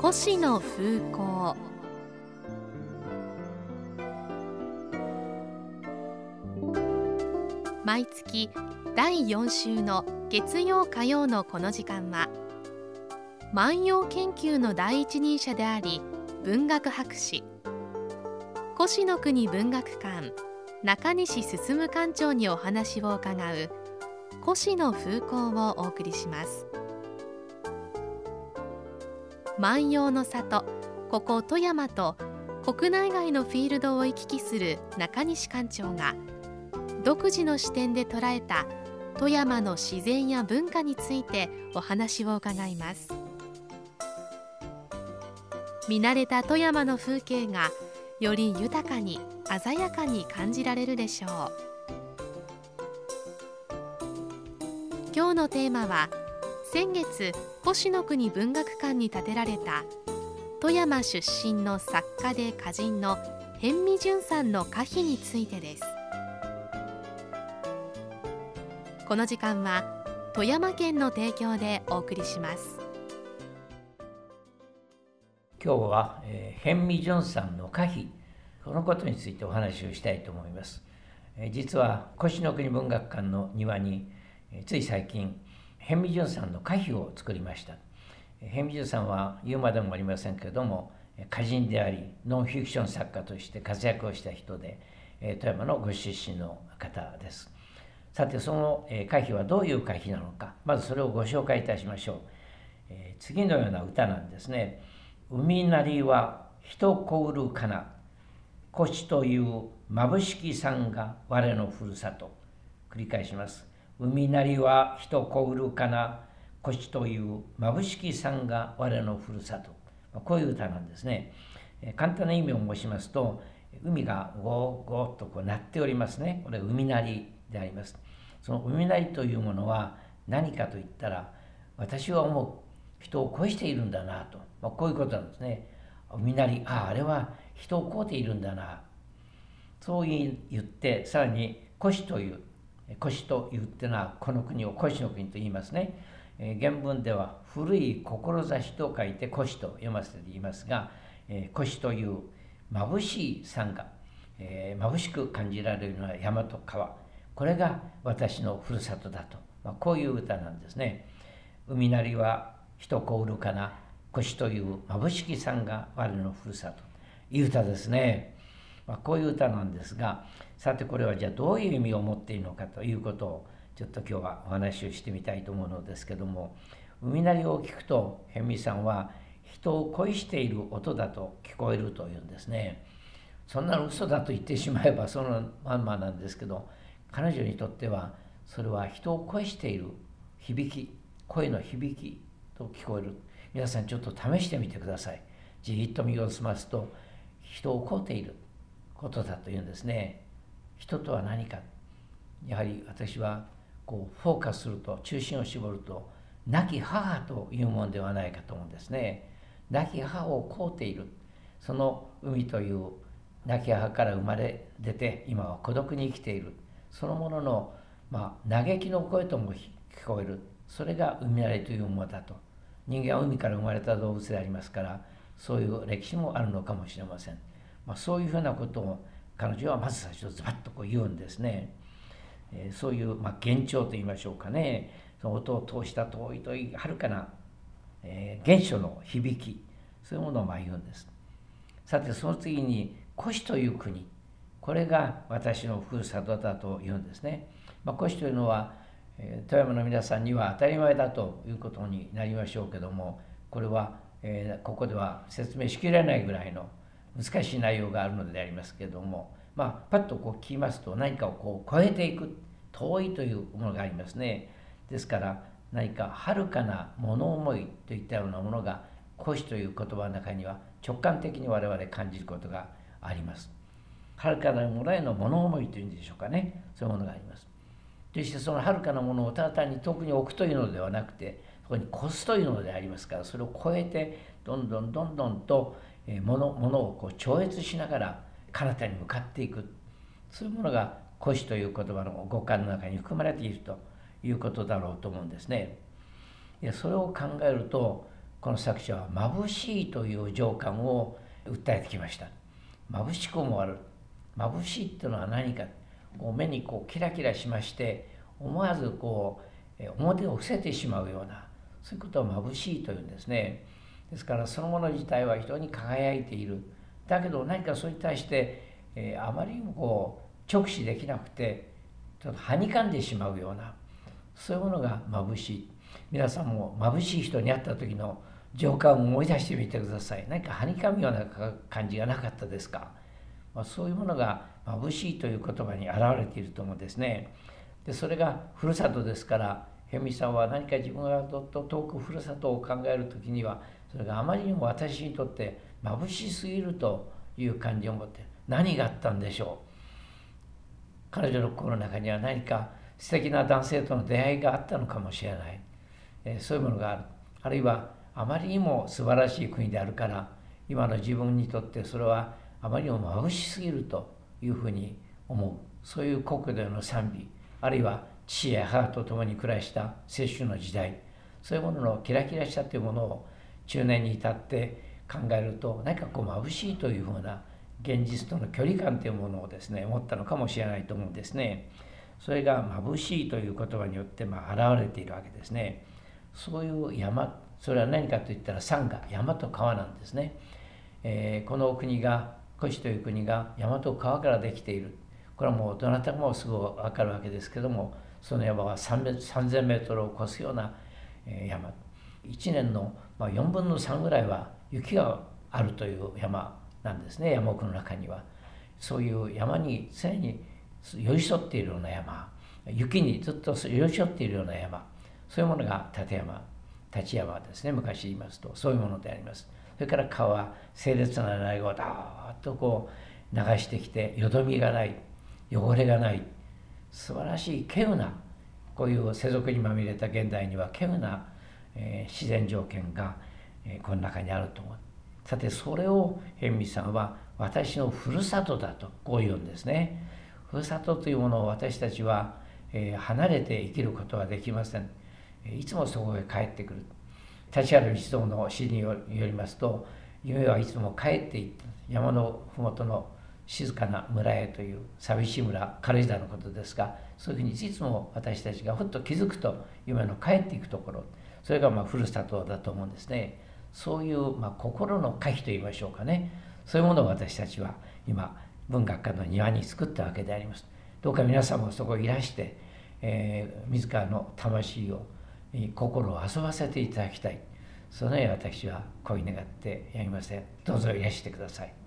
越の風光。毎月第4週の月曜火曜のこの時間は、万葉研究の第一人者であり文学博士、越の国文学館中西進館長にお話を伺う越の風光をお送りします。万葉の里、ここ富山と国内外のフィールドを行き来する中西館長が独自の視点で捉えた富山の自然や文化についてお話を伺います。見慣れた富山の風景がより豊かに鮮やかに感じられるでしょう。今日のテーマは、先月越の国文学館に建てられた富山出身の作家で歌人の辺見淳さんの歌碑についてです。この時間は富山県の提供でお送りします。 今日は、辺見淳さんの歌碑、このことについてお話をしたいと思います。実は越の国文学館の庭に、つい最近辺見淳さんの歌碑を作りました。辺見淳さんは言うまでもありませんけれども、歌人でありノンフィクション作家として活躍をした人で、富山のご出身の方です。さて、その歌碑はどういう歌碑なのか、まずそれをご紹介いたしましょう。次のような歌なんですね。海なりは人こうるかな、越という眩しき山が我のふるさと。繰り返します。海なりは人こうるかな、越という眩しき山が我のふるさと。こういう歌なんですね。簡単な意味を申しますと、海がゴーゴーとこう鳴っておりますね。これ海なりであります。その海なりというものは何かといったら、私は思う人を恋しているんだなと、こういうことなんですね。海なり、あれは人を乞うているんだな、そう言って、さらに越という、越というっていうのはこの国を越の国と言いますね。原文では古い志と書いて越と読ませて言いますが、越という眩しい山が、眩しく感じられるのは山と川、これが私のふるさとだと、こういう歌なんですね。海なりは人こうるかな、越という眩しき山が我のふるさと。いい歌ですね。こういう歌なんですが、さてこれはじゃあどういう意味を持っているのかということをちょっと今日はお話をしてみたいと思うのですけども、海なりを聞くと辺見さんは人を恋している音だと聞こえるというんですね。そんなの嘘だと言ってしまえばそのまんまなんですけど、彼女にとってはそれは人を恋している響き、声の響きと聞こえる。皆さんちょっと試してみてください。じーっと身を澄ますと、人を乞うていることだというんですね。人とは何か。やはり私はこうフォーカスすると、中心を絞ると、亡き母というものではないかと思うんですね。亡き母を乞うている。その海という亡き母から生まれ出て、今は孤独に生きている。そのものの、嘆きの声とも聞こえる。それが海なりというものだと。人間は海から生まれた動物でありますから、そういう歴史もあるのかもしれません。そういうふうなことを彼女はまず最初ズバッとこう言うんですね。そういう、幻聴と言いましょうかね。その音を通した遠い遠い遥かな、原初の響き、そういうものを言うんです。さてその次に越という国、これが私のふるさとだと言うんですね。越というのは富山の皆さんには当たり前だということになりましょうけども、これは、ここでは説明しきれないぐらいの難しい内容があるのでありますけれども、パッとこう聞きますと何かをこう超えていく、遠いというものがありますね。ですから何か遥かな物思いといったようなものが越という言葉の中には直感的に我々感じることがあります。遥かなものへの物思いというんでしょうかね。そういうものがあります。そしてその遥かなものをただ単に遠くに置くというのではなくて、そこに越すというのでありますから、それを超えてどんどんと物をこう超越しながら彼方に向かっていく、そういうものが越という言葉の語感の中に含まれているということだろうと思うんですね。それを考えると、 この作者は眩しいという情感を訴えてきました。眩しくもある。眩しいっていうのは何か、目にキラキラしまして思わず表を伏せてしまうような、そういうことを眩しいというんですね。ですからそのもの自体は非常に輝いている。だけど何かそれに対して、あまりにも直視できなくてちょっとはにかんでしまうような、そういうものが眩しい。皆さんも眩しい人に会った時の情感を思い出してみてください。何かはにかむような感じがなかったですか。そういうものが眩しいという言葉に表れていると思うんですね。でそれがふるさとですから、辺見さんは何か自分がどっと遠くふるさとを考える時には、それがあまりにも私にとって眩しすぎるという感じを持って、何があったんでしょう。彼女の心の中には何か素敵な男性との出会いがあったのかもしれない。そういうものがある。あるいはあまりにも素晴らしい国であるから、今の自分にとってそれはあまりにも眩しすぎるというふうに思う。そういう国土での賛美、あるいは父や母と共に暮らした青春の時代、そういうもののキラキラしたというものを中年に至って考えると、何か眩しいというふうな現実との距離感というものをですね、持ったのかもしれないと思うんですね。それが眩しいという言葉によって現れているわけですね。そういう山、それは何かといったら山河、山と川なんですね。この国が、古紙という国が山と川からできている。これはもうどなたもすぐ分かるわけですけども、その山は3000メートルを超すような山。1年の4分の3ぐらいは雪があるという山なんですね、山奥の中には。そういう山に常に寄り添っているような山、雪にずっと寄り添っているような山、そういうものが立山ですね、昔言いますと、そういうものであります。それから川は清烈な流れをダーッと流してきて、よどみがない、汚れがない、素晴らしい稀有な、こういう世俗にまみれた現代には稀有な、自然条件が、この中にあると思う。さてそれを辺見さんは私のふるさとだとこう言うんですね。ふるさとというものを私たちは、離れて生きることはできません。いつもそこへ帰ってくる。立原道蔵の詩によりますと、夢はいつも帰っていった山の麓の静かな村へという寂しい村、軽井沢のことですが、そういうふうにいつも私たちがふっと気づくと夢の帰っていくところ、それがふるさとだと思うんですね。そういう心の可否といいましょうかね、そういうものを私たちは今文学館の庭に作ったわけであります。どうか皆さんもそこへいらして、自らの魂を心を遊ばせていただきたい、そのように私はこう願ってやりません。どうぞいらしてください。